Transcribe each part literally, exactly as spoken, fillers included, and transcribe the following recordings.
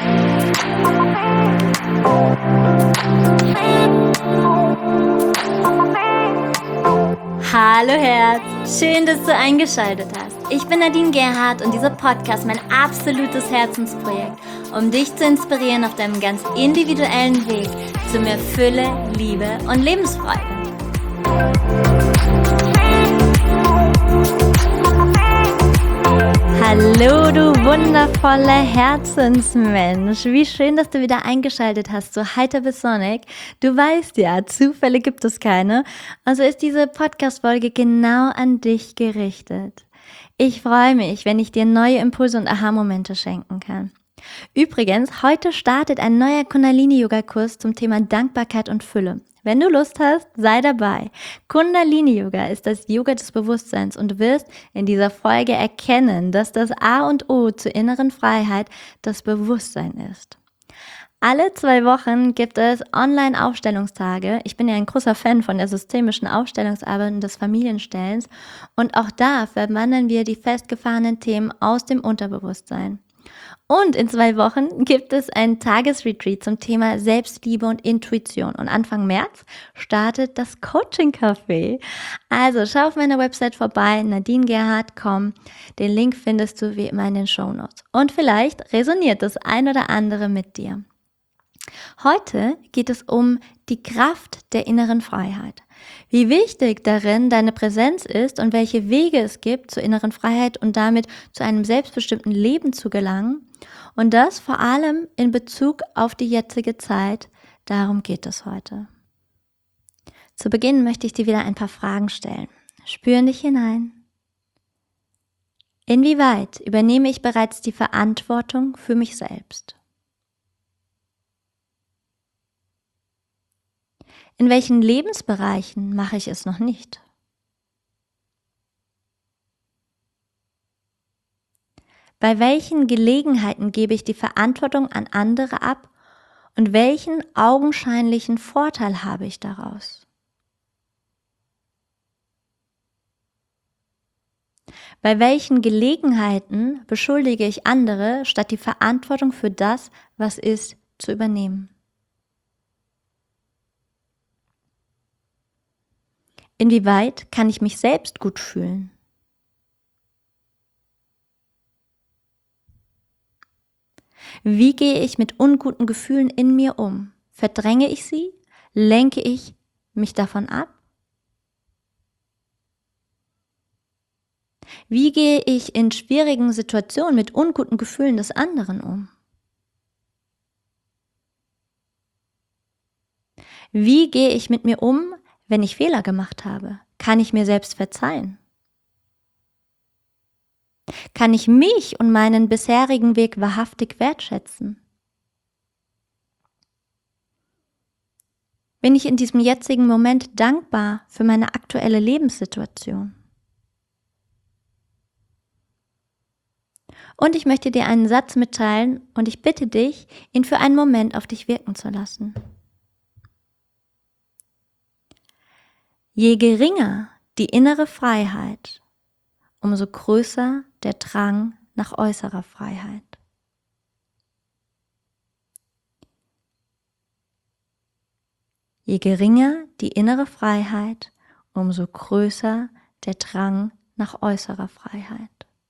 Hallo Herz, schön, dass du eingeschaltet hast. Ich bin Nadine Gerhardt und dieser Podcast ist mein absolutes Herzensprojekt, um dich zu inspirieren auf deinem ganz individuellen Weg zu mehr Fülle, Liebe und Lebensfreude. Hallo, du wundervoller Herzensmensch. Wie schön, dass du wieder eingeschaltet hast, so heiter bis sonnig. Du weißt ja, Zufälle gibt es keine. Also ist diese Podcast-Folge genau an dich gerichtet. Ich freue mich, wenn ich dir neue Impulse und Aha-Momente schenken kann. Übrigens, heute startet ein neuer Kundalini-Yoga-Kurs zum Thema Dankbarkeit und Fülle. Wenn du Lust hast, sei dabei. Kundalini-Yoga ist das Yoga des Bewusstseins und du wirst in dieser Folge erkennen, dass das A und O zur inneren Freiheit das Bewusstsein ist. Alle zwei Wochen gibt es Online-Aufstellungstage. Ich bin ja ein großer Fan von der systemischen Aufstellungsarbeit und des Familienstellens und auch da verwandeln wir die festgefahrenen Themen aus dem Unterbewusstsein. Und in zwei Wochen gibt es ein Tagesretreat zum Thema Selbstliebe und Intuition. Und Anfang März startet das Coaching-Café. Also schau auf meiner Website vorbei, nadine gerhardt punkt com. Den Link findest du wie immer in den Shownotes. Und vielleicht resoniert das ein oder andere mit dir. Heute geht es um die Kraft der inneren Freiheit. Wie wichtig darin deine Präsenz ist und welche Wege es gibt zur inneren Freiheit und damit zu einem selbstbestimmten Leben zu gelangen. Und das vor allem in Bezug auf die jetzige Zeit. Darum geht es heute. Zu Beginn möchte ich dir wieder ein paar Fragen stellen. Spür in dich hinein. Inwieweit übernehme ich bereits die Verantwortung für mich selbst? In welchen Lebensbereichen mache ich es noch nicht? Bei welchen Gelegenheiten gebe ich die Verantwortung an andere ab und welchen augenscheinlichen Vorteil habe ich daraus? Bei welchen Gelegenheiten beschuldige ich andere, statt die Verantwortung für das, was ist, zu übernehmen? Inwieweit kann ich mich selbst gut fühlen? Wie gehe ich mit unguten Gefühlen in mir um? Verdränge ich sie? Lenke ich mich davon ab? Wie gehe ich in schwierigen Situationen mit unguten Gefühlen des anderen um? Wie gehe ich mit mir um, wenn ich Fehler gemacht habe? Kann ich mir selbst verzeihen? Kann ich mich und meinen bisherigen Weg wahrhaftig wertschätzen? Bin ich in diesem jetzigen Moment dankbar für meine aktuelle Lebenssituation? Und ich möchte dir einen Satz mitteilen und ich bitte dich, ihn für einen Moment auf dich wirken zu lassen. Je geringer die innere Freiheit, umso größer der Drang nach äußerer Freiheit. Je geringer die innere Freiheit, umso größer der Drang nach äußerer Freiheit.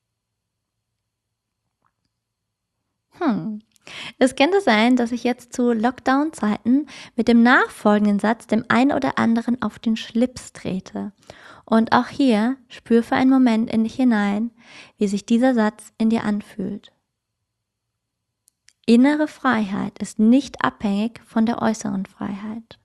Hm. Es könnte sein, dass ich jetzt zu Lockdown-Zeiten mit dem nachfolgenden Satz dem einen oder anderen auf den Schlips trete. Und auch hier spür für einen Moment in dich hinein, wie sich dieser Satz in dir anfühlt. Innere Freiheit ist nicht abhängig von der äußeren Freiheit.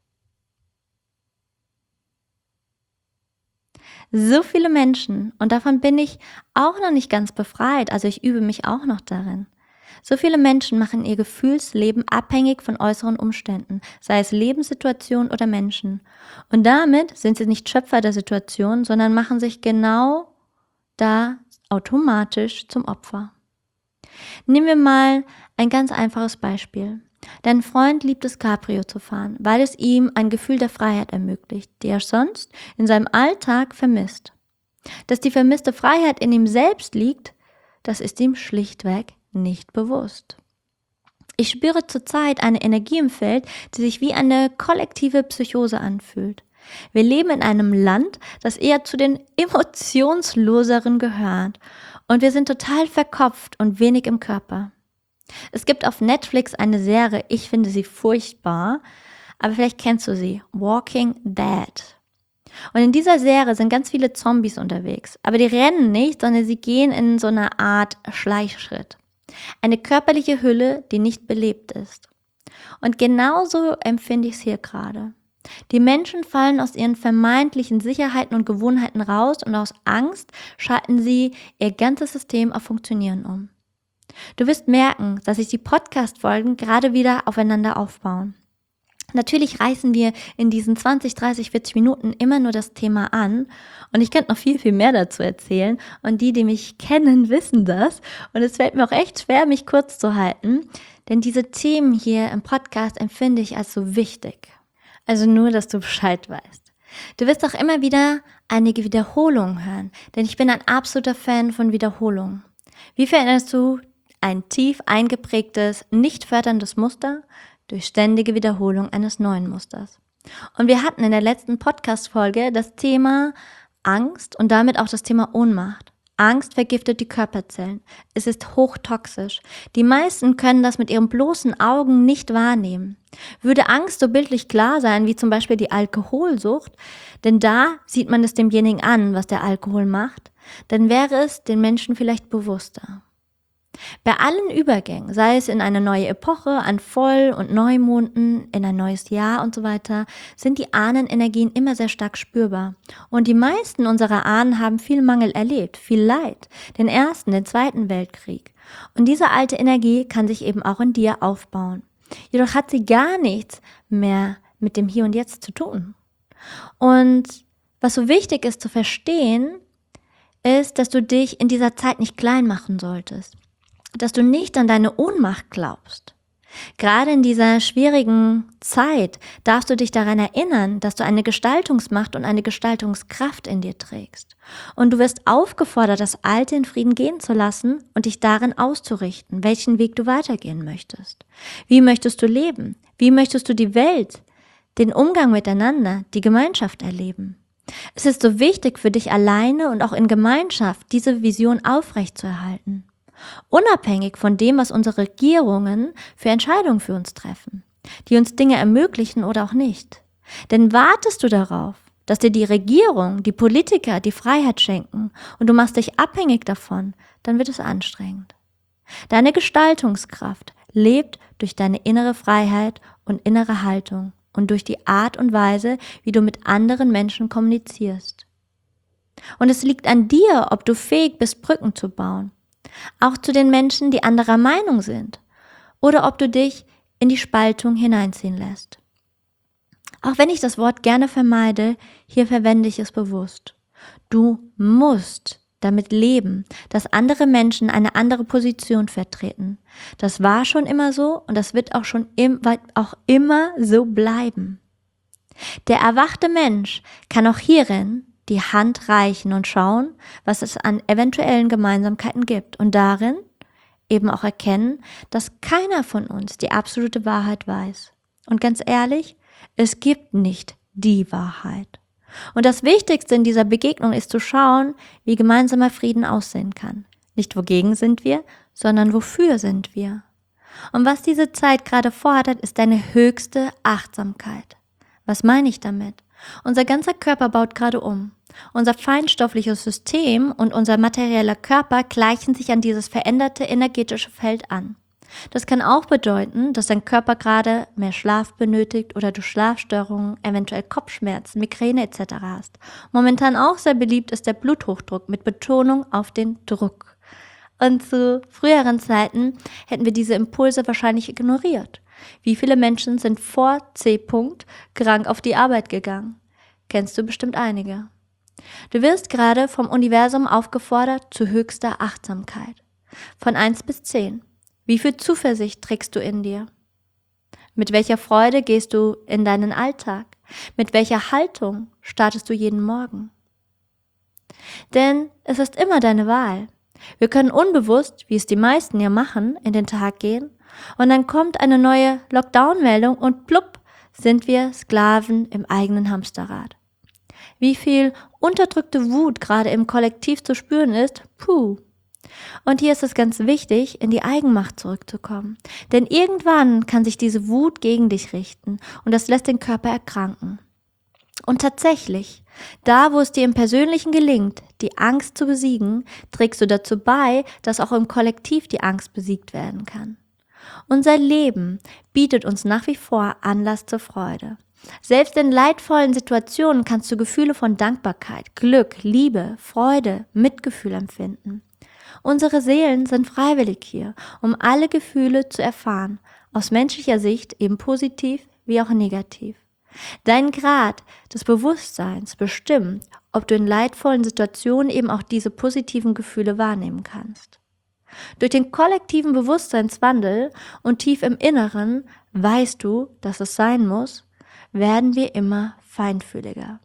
So viele Menschen, und davon bin ich auch noch nicht ganz befreit, also ich übe mich auch noch darin. So viele Menschen machen ihr Gefühlsleben abhängig von äußeren Umständen, sei es Lebenssituationen oder Menschen. Und damit sind sie nicht Schöpfer der Situation, sondern machen sich genau da automatisch zum Opfer. Nehmen wir mal ein ganz einfaches Beispiel. Dein Freund liebt es, Cabrio zu fahren, weil es ihm ein Gefühl der Freiheit ermöglicht, die er sonst in seinem Alltag vermisst. Dass die vermisste Freiheit in ihm selbst liegt, das ist ihm schlichtweg nicht bewusst. Ich spüre zurzeit eine Energie im Feld, die sich wie eine kollektive Psychose anfühlt. Wir leben in einem Land, das eher zu den emotionsloseren gehört. Und wir sind total verkopft und wenig im Körper. Es gibt auf Netflix eine Serie, ich finde sie furchtbar, aber vielleicht kennst du sie, Walking Dead. Und in dieser Serie sind ganz viele Zombies unterwegs, aber die rennen nicht, sondern sie gehen in so eine Art Schleichschritt. Eine körperliche Hülle, die nicht belebt ist. Und genauso empfinde ich es hier gerade. Die Menschen fallen aus ihren vermeintlichen Sicherheiten und Gewohnheiten raus und aus Angst schalten sie ihr ganzes System auf Funktionieren um. Du wirst merken, dass sich die Podcast-Folgen gerade wieder aufeinander aufbauen. Natürlich reißen wir in diesen zwanzig, dreißig, vierzig Minuten immer nur das Thema an und ich könnte noch viel, viel mehr dazu erzählen und die, die mich kennen, wissen das und es fällt mir auch echt schwer, mich kurz zu halten, denn diese Themen hier im Podcast empfinde ich als so wichtig. Also nur, dass du Bescheid weißt. Du wirst auch immer wieder einige Wiederholungen hören, denn ich bin ein absoluter Fan von Wiederholungen. Wie veränderst du ein tief eingeprägtes, nicht förderndes Muster durch ständige Wiederholung eines neuen Musters? Und wir hatten in der letzten Podcast-Folge das Thema Angst und damit auch das Thema Ohnmacht. Angst vergiftet die Körperzellen. Es ist hochtoxisch. Die meisten können das mit ihren bloßen Augen nicht wahrnehmen. Würde Angst so bildlich klar sein, wie zum Beispiel die Alkoholsucht, denn da sieht man es demjenigen an, was der Alkohol macht, dann wäre es den Menschen vielleicht bewusster. Bei allen Übergängen, sei es in eine neue Epoche, an Voll- und Neumonden, in ein neues Jahr und so weiter, sind die Ahnenenergien immer sehr stark spürbar. Und die meisten unserer Ahnen haben viel Mangel erlebt, viel Leid, den Ersten, den Zweiten Weltkrieg. Und diese alte Energie kann sich eben auch in dir aufbauen. Jedoch hat sie gar nichts mehr mit dem Hier und Jetzt zu tun. Und was so wichtig ist zu verstehen, ist, dass du dich in dieser Zeit nicht klein machen solltest. Dass du nicht an deine Ohnmacht glaubst. Gerade in dieser schwierigen Zeit darfst du dich daran erinnern, dass du eine Gestaltungsmacht und eine Gestaltungskraft in dir trägst. Und du wirst aufgefordert, das Alte in Frieden gehen zu lassen und dich darin auszurichten, welchen Weg du weitergehen möchtest. Wie möchtest du leben? Wie möchtest du die Welt, den Umgang miteinander, die Gemeinschaft erleben? Es ist so wichtig für dich alleine und auch in Gemeinschaft, diese Vision aufrechtzuerhalten. Unabhängig von dem, was unsere Regierungen für Entscheidungen für uns treffen, die uns Dinge ermöglichen oder auch nicht. Denn wartest du darauf, dass dir die Regierung, die Politiker die Freiheit schenken und du machst dich abhängig davon, dann wird es anstrengend. Deine Gestaltungskraft lebt durch deine innere Freiheit und innere Haltung und durch die Art und Weise, wie du mit anderen Menschen kommunizierst. Und es liegt an dir, ob du fähig bist, Brücken zu bauen. Auch zu den Menschen, die anderer Meinung sind, oder ob du dich in die Spaltung hineinziehen lässt. Auch wenn ich das Wort gerne vermeide, hier verwende ich es bewusst. Du musst damit leben, dass andere Menschen eine andere Position vertreten. Das war schon immer so und das wird auch schon im, auch immer so bleiben. Der erwachte Mensch kann auch hierin die Hand reichen und schauen, was es an eventuellen Gemeinsamkeiten gibt und darin eben auch erkennen, dass keiner von uns die absolute Wahrheit weiß. Und ganz ehrlich, es gibt nicht die Wahrheit. Und das Wichtigste in dieser Begegnung ist zu schauen, wie gemeinsamer Frieden aussehen kann. Nicht wogegen sind wir, sondern wofür sind wir. Und was diese Zeit gerade fordert, ist eine höchste Achtsamkeit. Was meine ich damit? Unser ganzer Körper baut gerade um. Unser feinstoffliches System und unser materieller Körper gleichen sich an dieses veränderte energetische Feld an. Das kann auch bedeuten, dass dein Körper gerade mehr Schlaf benötigt oder du Schlafstörungen, eventuell Kopfschmerzen, Migräne et cetera hast. Momentan auch sehr beliebt ist der Bluthochdruck mit Betonung auf den Druck. Und zu früheren Zeiten hätten wir diese Impulse wahrscheinlich ignoriert. Wie viele Menschen sind vor C-Punkt krank auf die Arbeit gegangen? Kennst du bestimmt einige. Du wirst gerade vom Universum aufgefordert zu höchster Achtsamkeit. Von eins bis zehn. Wie viel Zuversicht trägst du in dir? Mit welcher Freude gehst du in deinen Alltag? Mit welcher Haltung startest du jeden Morgen? Denn es ist immer deine Wahl. Wir können unbewusst, wie es die meisten ja machen, in den Tag gehen Und dann kommt eine neue Lockdown-Meldung und plupp, sind wir Sklaven im eigenen Hamsterrad. Wie viel unterdrückte Wut gerade im Kollektiv zu spüren ist, puh. Und hier ist es ganz wichtig, in die Eigenmacht zurückzukommen. Denn irgendwann kann sich diese Wut gegen dich richten und das lässt den Körper erkranken. Und tatsächlich, da wo es dir im Persönlichen gelingt, die Angst zu besiegen, trägst du dazu bei, dass auch im Kollektiv die Angst besiegt werden kann. Unser Leben bietet uns nach wie vor Anlass zur Freude. Selbst in leidvollen Situationen kannst du Gefühle von Dankbarkeit, Glück, Liebe, Freude, Mitgefühl empfinden. Unsere Seelen sind freiwillig hier, um alle Gefühle zu erfahren, aus menschlicher Sicht eben positiv wie auch negativ. Dein Grad des Bewusstseins bestimmt, ob du in leidvollen Situationen eben auch diese positiven Gefühle wahrnehmen kannst. Durch den kollektiven Bewusstseinswandel und tief im Inneren weißt du, dass es sein muss, werden wir immer feinfühliger.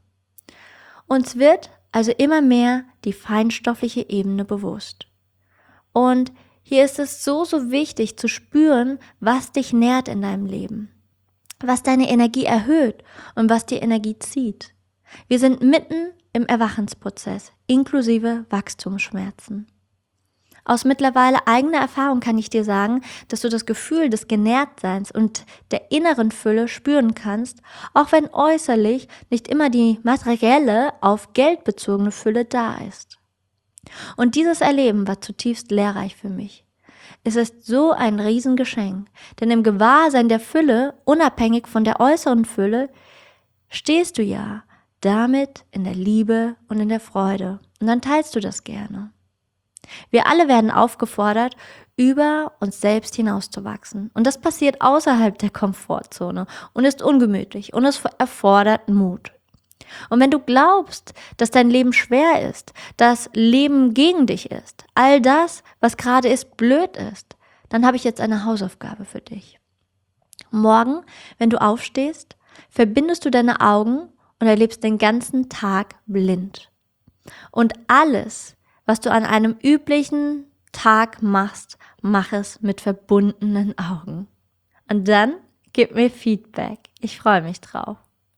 Uns wird also immer mehr die feinstoffliche Ebene bewusst. Und hier ist es so, so wichtig zu spüren, was dich nährt in deinem Leben, was deine Energie erhöht und was die Energie zieht. Wir sind mitten im Erwachensprozess, inklusive Wachstumsschmerzen. Aus mittlerweile eigener Erfahrung kann ich dir sagen, dass du das Gefühl des Genährtseins und der inneren Fülle spüren kannst, auch wenn äußerlich nicht immer die materielle, auf Geld bezogene Fülle da ist. Und dieses Erleben war zutiefst lehrreich für mich. Es ist so ein Riesengeschenk, denn im Gewahrsein der Fülle, unabhängig von der äußeren Fülle, stehst du ja damit in der Liebe und in der Freude. Und dann teilst du das gerne. Wir alle werden aufgefordert, über uns selbst hinauszuwachsen. Und das passiert außerhalb der Komfortzone und ist ungemütlich und es erfordert Mut. Und wenn du glaubst, dass dein Leben schwer ist, dass Leben gegen dich ist, all das, was gerade ist, blöd ist, dann habe ich jetzt eine Hausaufgabe für dich. Morgen, wenn du aufstehst, verbindest du deine Augen und erlebst den ganzen Tag blind. Und alles, was du an einem üblichen Tag machst, mach es mit verbundenen Augen. Und dann gib mir Feedback. Ich freue mich drauf.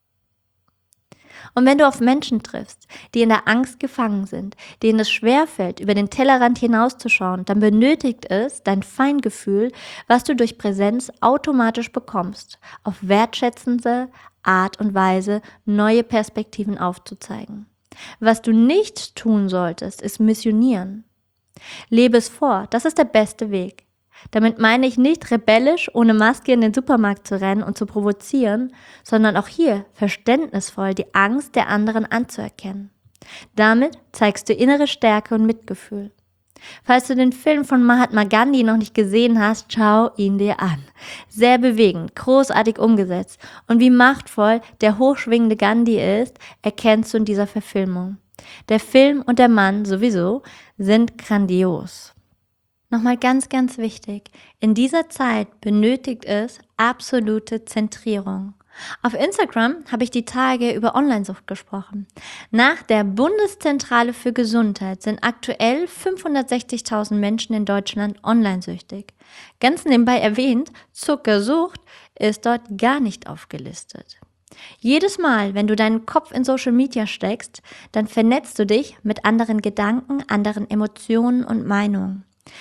Und wenn du auf Menschen triffst, die in der Angst gefangen sind, denen es schwerfällt, über den Tellerrand hinauszuschauen, dann benötigt es dein Feingefühl, was du durch Präsenz automatisch bekommst, auf wertschätzende Art und Weise neue Perspektiven aufzuzeigen. Was du nicht tun solltest, ist missionieren. Lebe es vor, das ist der beste Weg. Damit meine ich nicht rebellisch, ohne Maske in den Supermarkt zu rennen und zu provozieren, sondern auch hier verständnisvoll die Angst der anderen anzuerkennen. Damit zeigst du innere Stärke und Mitgefühl. Falls du den Film von Mahatma Gandhi noch nicht gesehen hast, schau ihn dir an. Sehr bewegend, großartig umgesetzt und wie machtvoll der hochschwingende Gandhi ist, erkennst du in dieser Verfilmung. Der Film und der Mann sowieso sind grandios. Nochmal ganz, ganz wichtig, in dieser Zeit benötigt es absolute Zentrierung. Auf Instagram habe ich die Tage über Onlinesucht gesprochen. Nach der Bundeszentrale für Gesundheit sind aktuell fünfhundertsechzigtausend Menschen in Deutschland onlinesüchtig. Ganz nebenbei erwähnt, Zuckersucht ist dort gar nicht aufgelistet. Jedes Mal, wenn du deinen Kopf in Social Media steckst, dann vernetzt du dich mit anderen Gedanken, anderen Emotionen und Meinungen.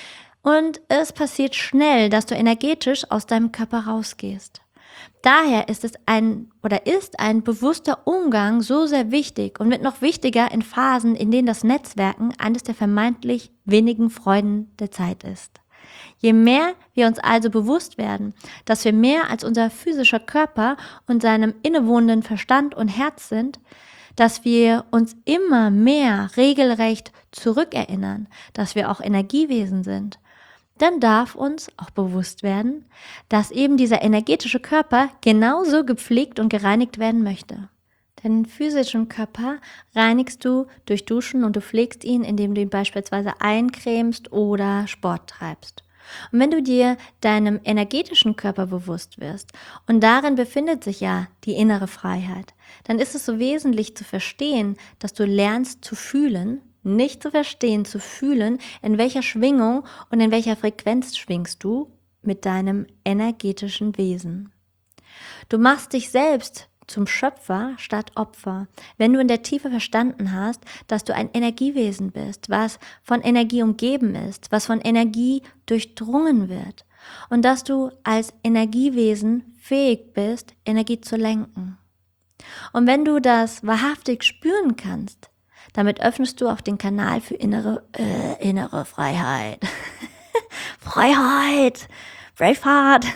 Und es passiert schnell, dass du energetisch aus deinem Körper rausgehst. Daher ist es ein oder ist ein bewusster Umgang so sehr wichtig und wird noch wichtiger in Phasen, in denen das Netzwerken eines der vermeintlich wenigen Freuden der Zeit ist. Je mehr wir uns also bewusst werden, dass wir mehr als unser physischer Körper und seinem innewohnenden Verstand und Herz sind, dass wir uns immer mehr regelrecht zurückerinnern, dass wir auch Energiewesen sind, dann darf uns auch bewusst werden, dass eben dieser energetische Körper genauso gepflegt und gereinigt werden möchte. Den physischen Körper reinigst du durch Duschen und du pflegst ihn, indem du ihn beispielsweise eincremst oder Sport treibst. Und wenn du dir deinem energetischen Körper bewusst wirst, und darin befindet sich ja die innere Freiheit, dann ist es so wesentlich zu verstehen, dass du lernst zu fühlen, nicht zu verstehen, zu fühlen, in welcher Schwingung und in welcher Frequenz schwingst du mit deinem energetischen Wesen. Du machst dich selbst zum Schöpfer statt Opfer, wenn du in der Tiefe verstanden hast, dass du ein Energiewesen bist, was von Energie umgeben ist, was von Energie durchdrungen wird und dass du als Energiewesen fähig bist, Energie zu lenken. Und wenn du das wahrhaftig spüren kannst, damit öffnest du auch den Kanal für innere, äh, innere Freiheit. Freiheit! Braveheart!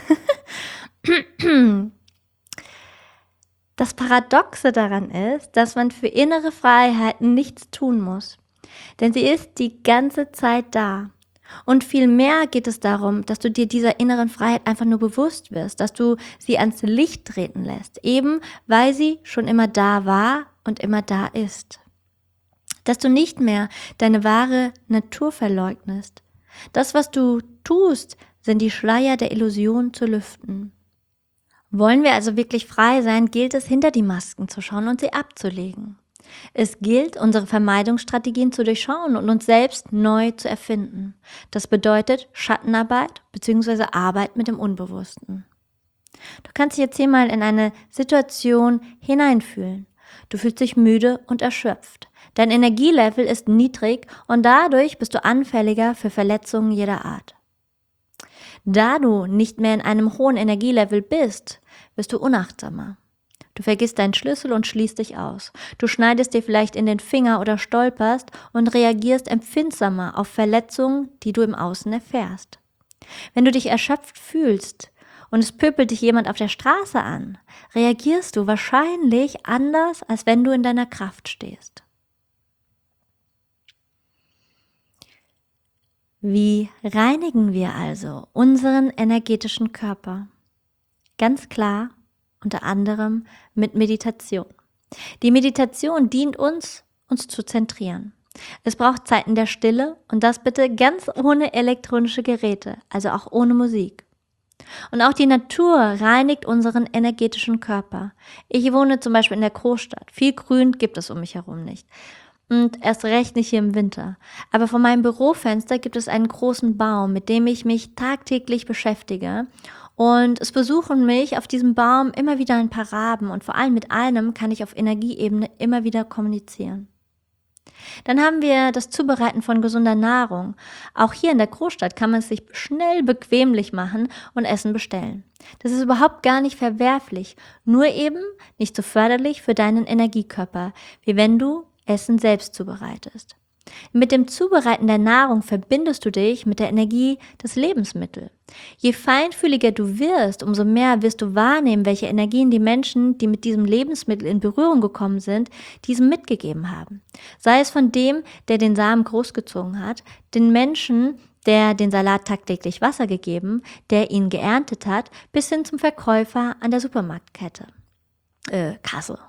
Das Paradoxe daran ist, dass man für innere Freiheiten nichts tun muss, denn sie ist die ganze Zeit da. Und vielmehr geht es darum, dass du dir dieser inneren Freiheit einfach nur bewusst wirst, dass du sie ans Licht treten lässt, eben weil sie schon immer da war und immer da ist. Dass du nicht mehr deine wahre Natur verleugnest. Das, was du tust, sind die Schleier der Illusion zu lüften. Wollen wir also wirklich frei sein, gilt es, hinter die Masken zu schauen und sie abzulegen. Es gilt, unsere Vermeidungsstrategien zu durchschauen und uns selbst neu zu erfinden. Das bedeutet Schattenarbeit bzw. Arbeit mit dem Unbewussten. Du kannst dich jetzt hier mal in eine Situation hineinfühlen. Du fühlst dich müde und erschöpft. Dein Energielevel ist niedrig und dadurch bist du anfälliger für Verletzungen jeder Art. Da du nicht mehr in einem hohen Energielevel bist, wirst du unachtsamer. Du vergisst deinen Schlüssel und schließt dich aus. Du schneidest dir vielleicht in den Finger oder stolperst und reagierst empfindsamer auf Verletzungen, die du im Außen erfährst. Wenn du dich erschöpft fühlst und es pöbelt dich jemand auf der Straße an, reagierst du wahrscheinlich anders, als wenn du in deiner Kraft stehst. Wie reinigen wir also unseren energetischen Körper? Ganz klar, unter anderem mit Meditation. Die Meditation dient uns, uns zu zentrieren. Es braucht Zeiten der Stille und das bitte ganz ohne elektronische Geräte, also auch ohne Musik. Und auch die Natur reinigt unseren energetischen Körper. Ich wohne zum Beispiel in der Großstadt. Viel Grün gibt es um mich herum nicht. Und erst recht nicht hier im Winter. Aber vor meinem Bürofenster gibt es einen großen Baum, mit dem ich mich tagtäglich beschäftige. Und es besuchen mich auf diesem Baum immer wieder ein paar Raben und vor allem mit einem kann ich auf Energieebene immer wieder kommunizieren. Dann haben wir das Zubereiten von gesunder Nahrung. Auch hier in der Großstadt kann man es sich schnell bequemlich machen und Essen bestellen. Das ist überhaupt gar nicht verwerflich, nur eben nicht so förderlich für deinen Energiekörper, wie wenn du Essen selbst zubereitest. Mit dem Zubereiten der Nahrung verbindest du dich mit der Energie des Lebensmittels. Je feinfühliger du wirst, umso mehr wirst du wahrnehmen, welche Energien die Menschen, die mit diesem Lebensmittel in Berührung gekommen sind, diesem mitgegeben haben. Sei es von dem, der den Samen großgezogen hat, den Menschen, der den Salat tagtäglich Wasser gegeben, der ihn geerntet hat, bis hin zum Verkäufer an der Supermarktkette. Äh, Kasse.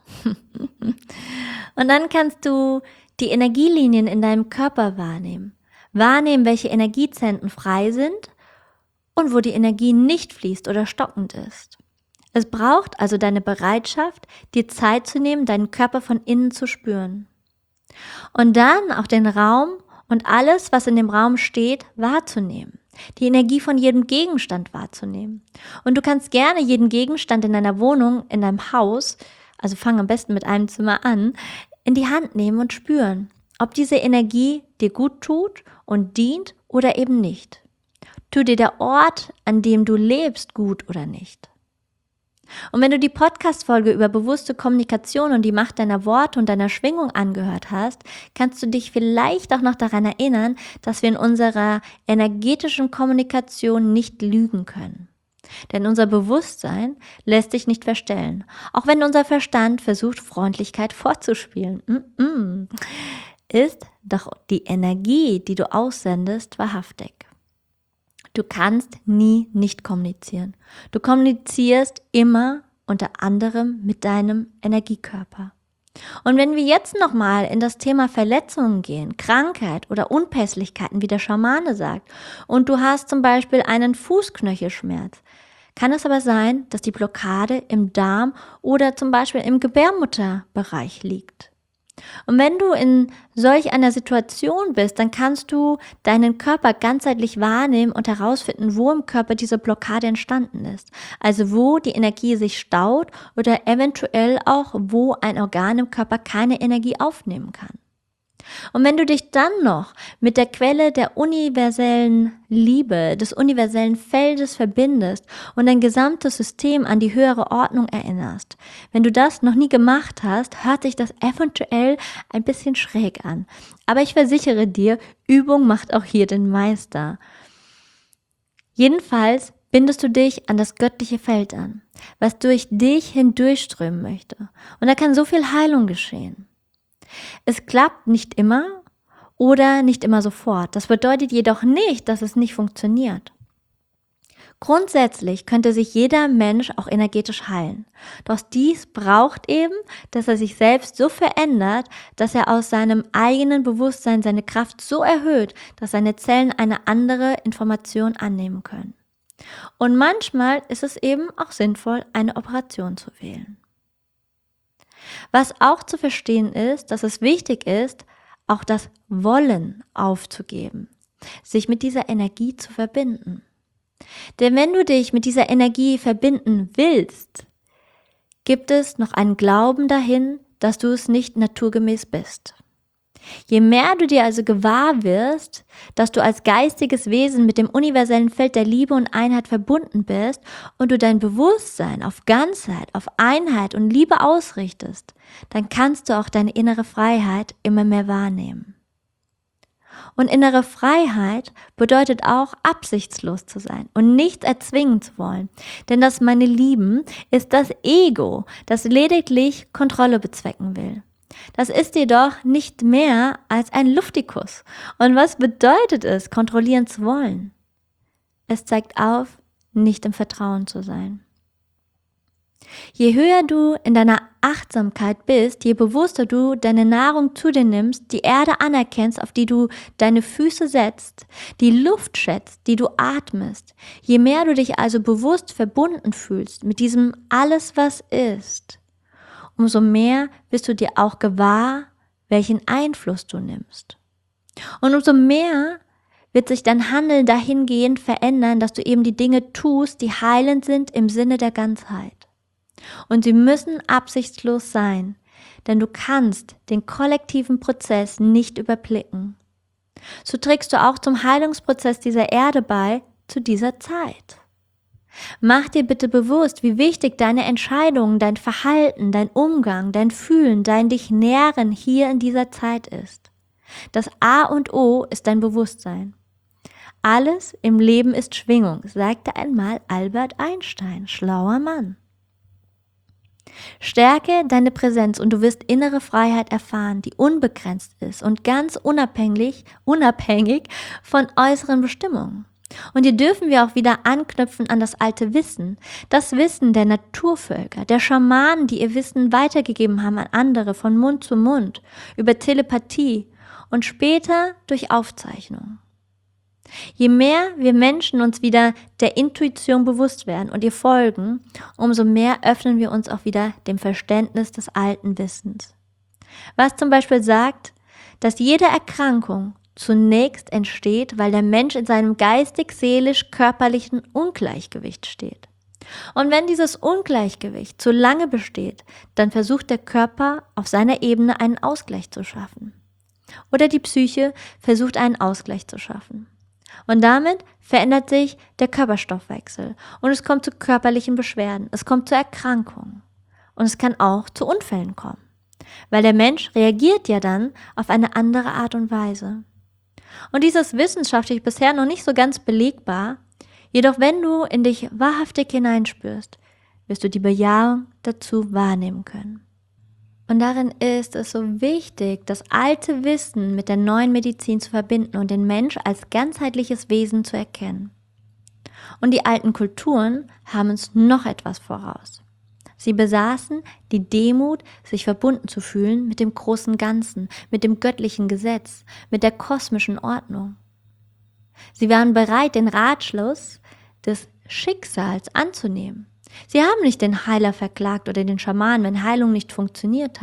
Und dann kannst du die Energielinien in deinem Körper wahrnehmen. Wahrnehmen, welche Energiezentren frei sind und wo die Energie nicht fließt oder stockend ist. Es braucht also deine Bereitschaft, dir Zeit zu nehmen, deinen Körper von innen zu spüren. Und dann auch den Raum und alles, was in dem Raum steht, wahrzunehmen. Die Energie von jedem Gegenstand wahrzunehmen. Und du kannst gerne jeden Gegenstand in deiner Wohnung, in deinem Haus, also fang am besten mit einem Zimmer an, in die Hand nehmen und spüren, ob diese Energie dir gut tut und dient oder eben nicht. Tut dir der Ort, an dem du lebst, gut oder nicht? Und wenn du die Podcast-Folge über bewusste Kommunikation und die Macht deiner Worte und deiner Schwingung angehört hast, kannst du dich vielleicht auch noch daran erinnern, dass wir in unserer energetischen Kommunikation nicht lügen können. Denn unser Bewusstsein lässt sich nicht verstellen, auch wenn unser Verstand versucht, Freundlichkeit vorzuspielen. Mm-mm. Ist doch die Energie, die du aussendest, wahrhaftig. Du kannst nie nicht kommunizieren. Du kommunizierst immer unter anderem mit deinem Energiekörper. Und wenn wir jetzt nochmal in das Thema Verletzungen gehen, Krankheit oder Unpässlichkeiten, wie der Schamane sagt, und du hast zum Beispiel einen Fußknöchelschmerz, kann es aber sein, dass die Blockade im Darm oder zum Beispiel im Gebärmutterbereich liegt. Und wenn du in solch einer Situation bist, dann kannst du deinen Körper ganzheitlich wahrnehmen und herausfinden, wo im Körper diese Blockade entstanden ist. Also wo die Energie sich staut oder eventuell auch, wo ein Organ im Körper keine Energie aufnehmen kann. Und wenn du dich dann noch mit der Quelle der universellen Liebe, des universellen Feldes verbindest und dein gesamtes System an die höhere Ordnung erinnerst, wenn du das noch nie gemacht hast, hört sich das eventuell ein bisschen schräg an. Aber ich versichere dir, Übung macht auch hier den Meister. Jedenfalls bindest du dich an das göttliche Feld an, was durch dich hindurchströmen möchte. Und da kann so viel Heilung geschehen. Es klappt nicht immer oder nicht immer sofort. Das bedeutet jedoch nicht, dass es nicht funktioniert. Grundsätzlich könnte sich jeder Mensch auch energetisch heilen. Doch dies braucht eben, dass er sich selbst so verändert, dass er aus seinem eigenen Bewusstsein seine Kraft so erhöht, dass seine Zellen eine andere Information annehmen können. Und manchmal ist es eben auch sinnvoll, eine Operation zu wählen. Was auch zu verstehen ist, dass es wichtig ist, auch das Wollen aufzugeben, sich mit dieser Energie zu verbinden. Denn wenn du dich mit dieser Energie verbinden willst, gibt es noch einen Glauben dahin, dass du es nicht naturgemäß bist. Je mehr du dir also gewahr wirst, dass du als geistiges Wesen mit dem universellen Feld der Liebe und Einheit verbunden bist und du dein Bewusstsein auf Ganzheit, auf Einheit und Liebe ausrichtest, dann kannst du auch deine innere Freiheit immer mehr wahrnehmen. Und innere Freiheit bedeutet auch, absichtslos zu sein und nichts erzwingen zu wollen. Denn das, meine Lieben, ist das Ego, das lediglich Kontrolle bezwecken will. Das ist jedoch nicht mehr als ein Luftikus. Und was bedeutet es, kontrollieren zu wollen? Es zeigt auf, nicht im Vertrauen zu sein. Je höher du in deiner Achtsamkeit bist, je bewusster du deine Nahrung zu dir nimmst, die Erde anerkennst, auf die du deine Füße setzt, die Luft schätzt, die du atmest, je mehr du dich also bewusst verbunden fühlst mit diesem Alles, was ist, umso mehr wirst du dir auch gewahr, welchen Einfluss du nimmst. Und umso mehr wird sich dein Handeln dahingehend verändern, dass du eben die Dinge tust, die heilend sind im Sinne der Ganzheit. Und sie müssen absichtslos sein, denn du kannst den kollektiven Prozess nicht überblicken. So trägst du auch zum Heilungsprozess dieser Erde bei zu dieser Zeit. Mach dir bitte bewusst, wie wichtig deine Entscheidungen, dein Verhalten, dein Umgang, dein Fühlen, dein dich nähren hier in dieser Zeit ist. Das A und O ist dein Bewusstsein. Alles im Leben ist Schwingung, sagte einmal Albert Einstein, schlauer Mann. Stärke deine Präsenz und du wirst innere Freiheit erfahren, die unbegrenzt ist und ganz unabhängig, unabhängig von äußeren Bestimmungen. Und hier dürfen wir auch wieder anknüpfen an das alte Wissen, das Wissen der Naturvölker, der Schamanen, die ihr Wissen weitergegeben haben an andere von Mund zu Mund, über Telepathie und später durch Aufzeichnung. Je mehr wir Menschen uns wieder der Intuition bewusst werden und ihr folgen, umso mehr öffnen wir uns auch wieder dem Verständnis des alten Wissens. Was zum Beispiel sagt, dass jede Erkrankung zunächst entsteht, weil der Mensch in seinem geistig-seelisch-körperlichen Ungleichgewicht steht. Und wenn dieses Ungleichgewicht zu lange besteht, dann versucht der Körper auf seiner Ebene einen Ausgleich zu schaffen. Oder die Psyche versucht einen Ausgleich zu schaffen. Und damit verändert sich der Körperstoffwechsel und es kommt zu körperlichen Beschwerden, es kommt zu Erkrankungen und es kann auch zu Unfällen kommen, weil der Mensch reagiert ja dann auf eine andere Art und Weise. Und dies ist wissenschaftlich bisher noch nicht so ganz belegbar, jedoch wenn du in dich wahrhaftig hineinspürst, wirst du die Bejahung dazu wahrnehmen können. Und darin ist es so wichtig, das alte Wissen mit der neuen Medizin zu verbinden und den Mensch als ganzheitliches Wesen zu erkennen. Und die alten Kulturen haben uns noch etwas voraus. Sie besaßen die Demut, sich verbunden zu fühlen mit dem großen Ganzen, mit dem göttlichen Gesetz, mit der kosmischen Ordnung. Sie waren bereit, den Ratschluss des Schicksals anzunehmen. Sie haben nicht den Heiler verklagt oder den Schaman, wenn Heilung nicht funktioniert hat.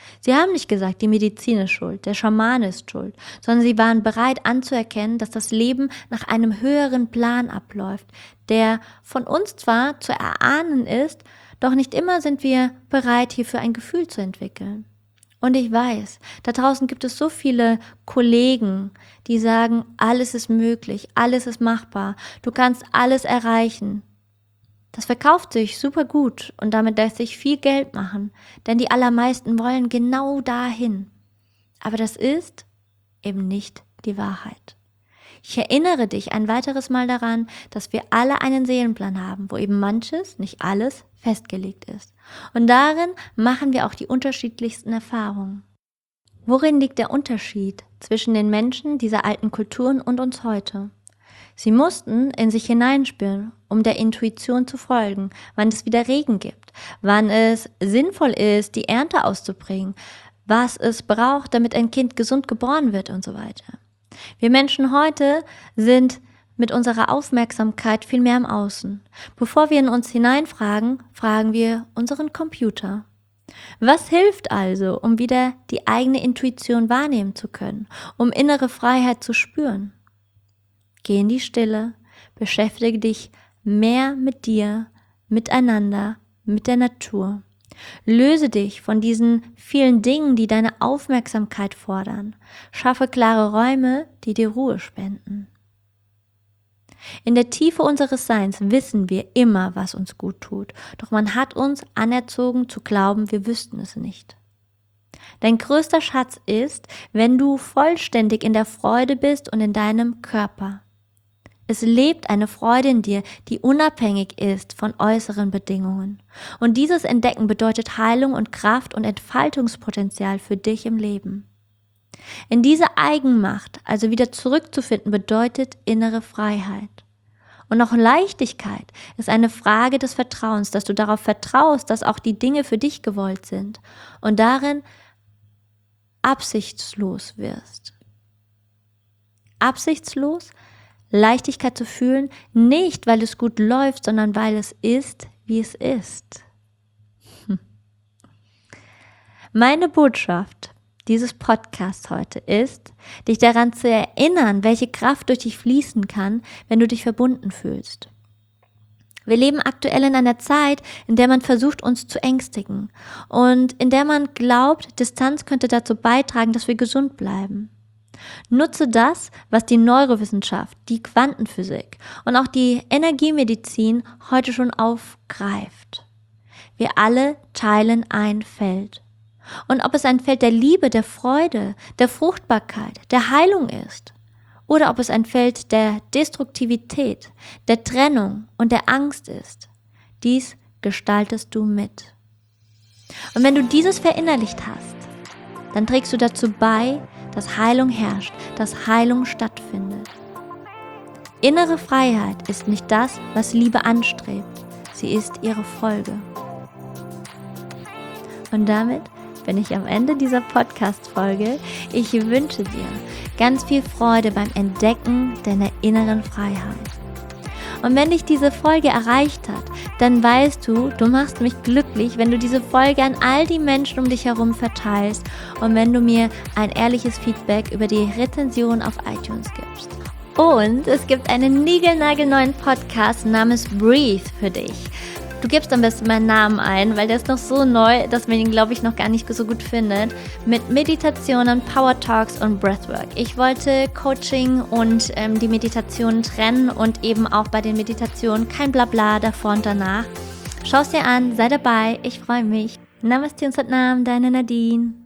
Sie haben nicht gesagt, die Medizin ist schuld, der Schamane ist schuld, sondern sie waren bereit anzuerkennen, dass das Leben nach einem höheren Plan abläuft, der von uns zwar zu erahnen ist, doch nicht immer sind wir bereit, hierfür ein Gefühl zu entwickeln. Und ich weiß, da draußen gibt es so viele Kollegen, die sagen, alles ist möglich, alles ist machbar, du kannst alles erreichen. Das verkauft sich super gut und damit lässt sich viel Geld machen, denn die allermeisten wollen genau dahin. Aber das ist eben nicht die Wahrheit. Ich erinnere dich ein weiteres Mal daran, dass wir alle einen Seelenplan haben, wo eben manches, nicht alles, festgelegt ist. Und darin machen wir auch die unterschiedlichsten Erfahrungen. Worin liegt der Unterschied zwischen den Menschen dieser alten Kulturen und uns heute? Sie mussten in sich hineinspüren, um der Intuition zu folgen, wann es wieder Regen gibt, wann es sinnvoll ist, die Ernte auszubringen, was es braucht, damit ein Kind gesund geboren wird und so weiter. Wir Menschen heute sind mit unserer Aufmerksamkeit viel mehr im Außen. Bevor wir in uns hineinfragen, fragen wir unseren Computer. Was hilft also, um wieder die eigene Intuition wahrnehmen zu können, um innere Freiheit zu spüren? Geh in die Stille, beschäftige dich mehr mit dir, miteinander, mit der Natur. Löse dich von diesen vielen Dingen, die deine Aufmerksamkeit fordern. Schaffe klare Räume, die dir Ruhe spenden. In der Tiefe unseres Seins wissen wir immer, was uns gut tut, doch man hat uns anerzogen zu glauben, wir wüssten es nicht. Dein größter Schatz ist, wenn du vollständig in der Freude bist und in deinem Körper. Es lebt eine Freude in dir, die unabhängig ist von äußeren Bedingungen. Und dieses Entdecken bedeutet Heilung und Kraft und Entfaltungspotenzial für dich im Leben. In diese Eigenmacht, also wieder zurückzufinden, bedeutet innere Freiheit. Und auch Leichtigkeit ist eine Frage des Vertrauens, dass du darauf vertraust, dass auch die Dinge für dich gewollt sind und darin absichtslos wirst. Absichtslos, Leichtigkeit zu fühlen, nicht weil es gut läuft, sondern weil es ist, wie es ist. Hm. Meine Botschaft dieses Podcasts heute ist, dich daran zu erinnern, welche Kraft durch dich fließen kann, wenn du dich verbunden fühlst. Wir leben aktuell in einer Zeit, in der man versucht, uns zu ängstigen und in der man glaubt, Distanz könnte dazu beitragen, dass wir gesund bleiben. Nutze das, was die Neurowissenschaft, die Quantenphysik und auch die Energiemedizin heute schon aufgreift. Wir alle teilen ein Feld. Und ob es ein Feld der Liebe, der Freude, der Fruchtbarkeit, der Heilung ist, oder ob es ein Feld der Destruktivität, der Trennung und der Angst ist, dies gestaltest du mit. Und wenn du dieses verinnerlicht hast, dann trägst du dazu bei, dass Heilung herrscht, dass Heilung stattfindet. Innere Freiheit ist nicht das, was Liebe anstrebt, sie ist ihre Folge. Und damit bin ich am Ende dieser Podcast-Folge. Ich wünsche dir ganz viel Freude beim Entdecken deiner inneren Freiheit. Und wenn dich diese Folge erreicht hat, dann weißt du, du machst mich glücklich, wenn du diese Folge an all die Menschen um dich herum verteilst und wenn du mir ein ehrliches Feedback über die Rezension auf iTunes gibst. Und es gibt einen niegelnagelneuen Podcast namens Breathe für dich. Du gibst am besten meinen Namen ein, weil der ist noch so neu, dass man ihn, glaube ich, noch gar nicht so gut findet. Mit Meditationen, Power Talks und Breathwork. Ich wollte Coaching und ähm, die Meditation trennen und eben auch bei den Meditationen kein Blabla davor und danach. Schau es dir an, sei dabei, ich freue mich. Namaste und Satnam, deine Nadine.